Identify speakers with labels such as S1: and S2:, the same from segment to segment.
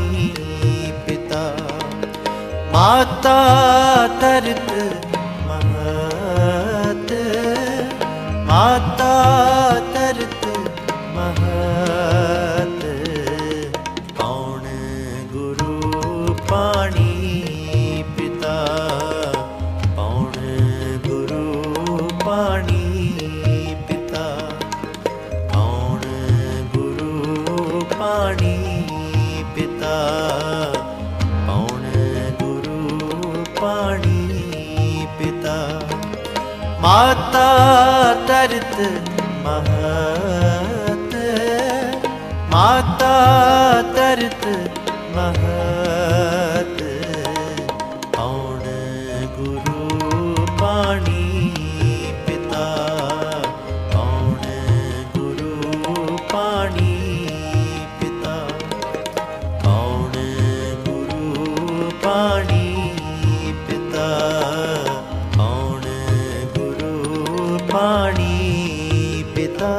S1: पिता। माता धरत महत, माता धरत महत। कौन गुरु पाणी पिता, कौन गुरु पाणी पिता, कौन गुरु पाणी पिता, कौन गुरु पाणी पिता। माता धरत महत, माता धरत महत। कौन गुरु पाणी पिता, कौन गुरु पाणी पिता, कौन गुरु पाणी पिता, कौन गुरु पाणी पिता।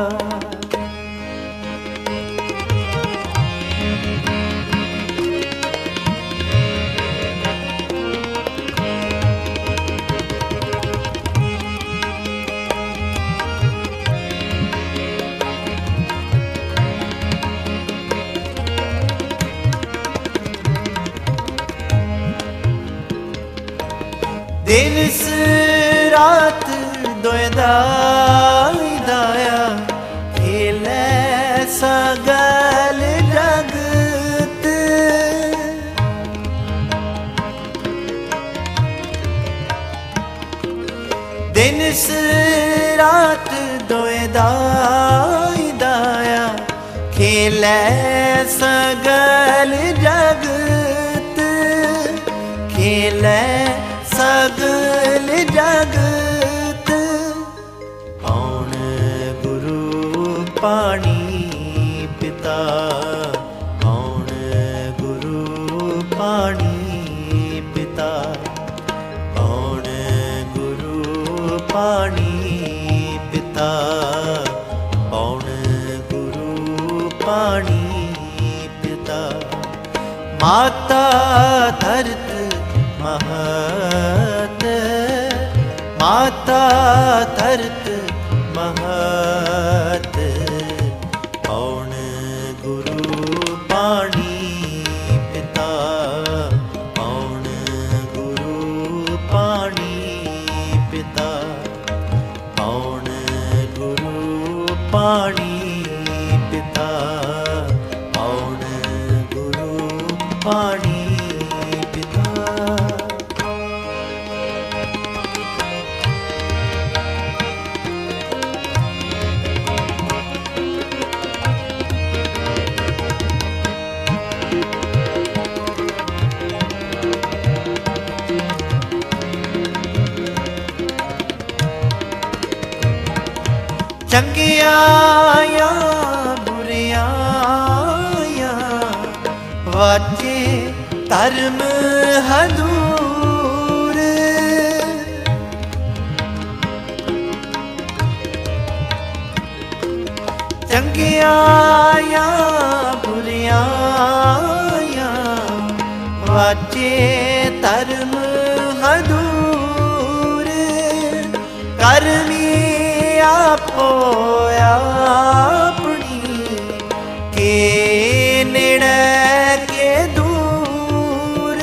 S1: दिन रात दोयदा दाया, खेलै सगल जगत। दिन रात दोयदा दाया, खेलै सगल जगत, खेलै सगल जगत। कौन गुरु पाणी पिता, कौन गुरु पाणी पिता, कौन गुरु पाणी पिता, कौन गुरु पाणी पिता। माता धरत महत, माता धरत महत। कौन गुरु पाणी पिता, कौन गुरु पाणी पिता, कौन गुरु पाणी पिता, कौन गुरु पाणी पिता। चंगियाया बुरियाया, वाचे धर्म हदूर। चंगियाया बुरियाया, वाचे धर्म हदूर। करमी आपो अपनी, के नेड़े के दूर।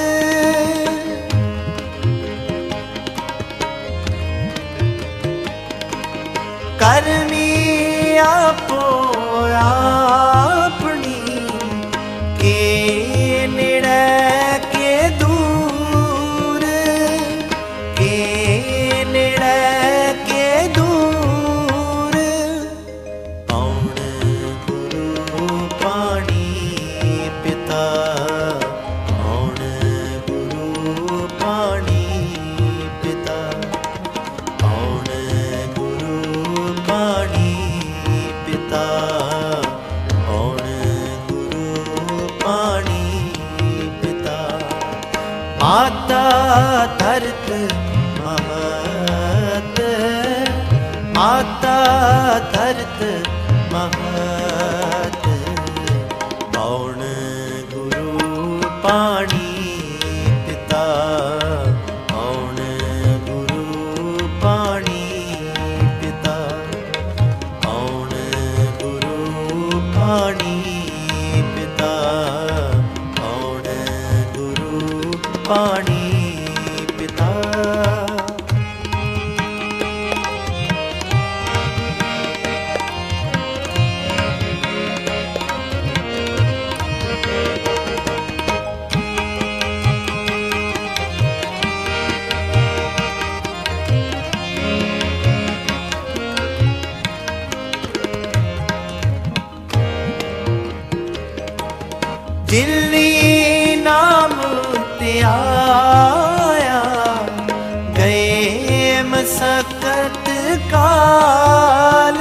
S1: करमी आपो अपनी, के नेड़े के दूर, के नेड़े के दूर। कौन गुरु पाणी पिता, कौन गुरु पाणी पिता, कौन गुरु पाणी पिता, कौन गुरु पाणी पिता। माता धरत महत, माता धरत महत। कौन गुरु पाणी पिता कौन गुरु पाणी पिता कौन गुरु पाणी पिता कौन गुरु पाणी पिता। दिल्ली नाम ते आया गए मसकत काल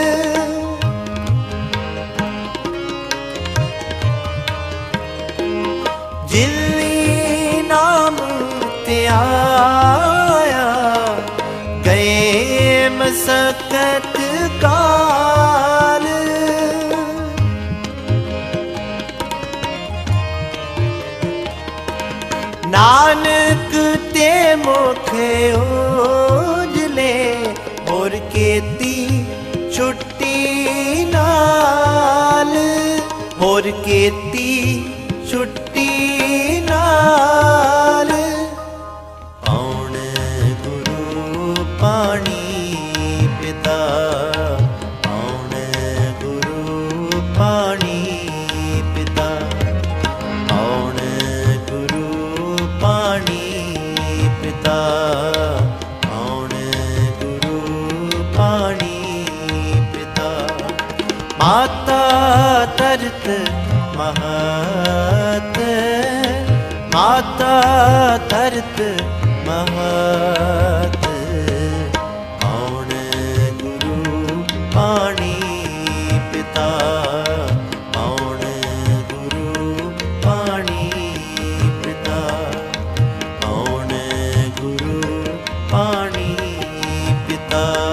S1: दिल्ली नाम ते आया गए मसकत काल नानक ते मुखे ओजले और केती छुट्टी नाल और केती छुट्टी नाल कौन गुरु पाणी पिता कौन गुरु पाणी पिता कौन पाणी पिता कौन गुरु पाणी पिता। माता तरत महत माता तरत महत कौन गुरु पाणी पिता कौन गुरु पाणी पिता कौन गुरु पाणी पिता।